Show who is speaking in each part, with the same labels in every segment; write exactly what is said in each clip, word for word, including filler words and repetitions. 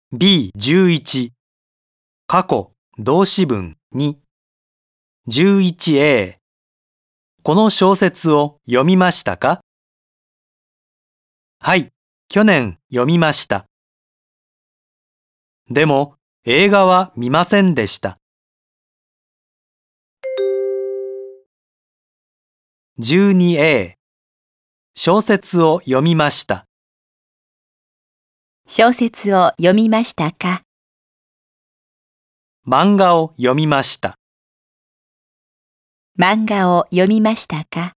Speaker 1: ビーじゅういち 過去動詞文に じゅういちエー この小説を読みましたか？はい、去年読みました。でも映画は見ませんでした。じゅうにエー 小説を読みました。
Speaker 2: 小説を読みましたか？
Speaker 1: 漫画を読みました。
Speaker 2: 漫画を読みましたか？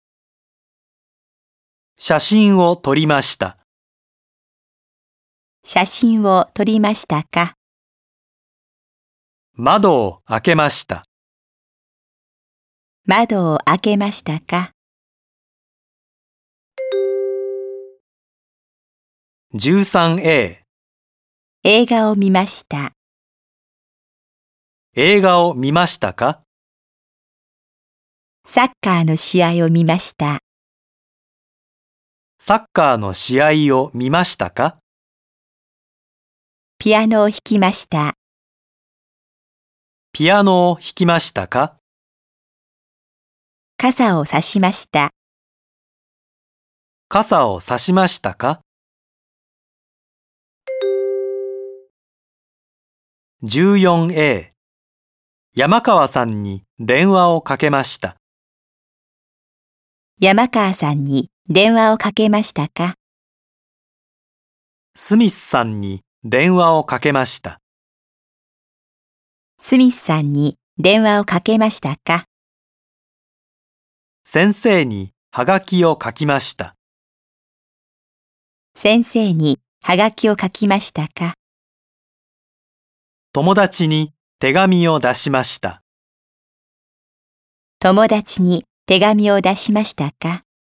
Speaker 1: 写真を撮りました。
Speaker 2: 写真を撮りましたか？
Speaker 1: 窓を開けました。
Speaker 2: 窓を開けましたか？
Speaker 1: じゅうさんエー
Speaker 2: 映画を見ました。
Speaker 1: 映画を見ましたか？
Speaker 2: サッカーの試合を見ました。
Speaker 1: サッカーの試合を見ましたか？
Speaker 2: ピアノを弾きました。
Speaker 1: ピアノを弾きましたか？
Speaker 2: 傘を差しました。
Speaker 1: 傘を差しましたか？じゅうよんエー 山川さんに電話をかけました。
Speaker 2: 山川さんに電話をかけましたか？
Speaker 1: スミスさんに電話をかけました。
Speaker 2: スミスさんに電話をかけましたか？
Speaker 1: 先生にはがきを書きました。
Speaker 2: 先生にはがきを書きましたか？
Speaker 1: 友達に手紙を出しました。
Speaker 2: 友達に手紙を出しましたか？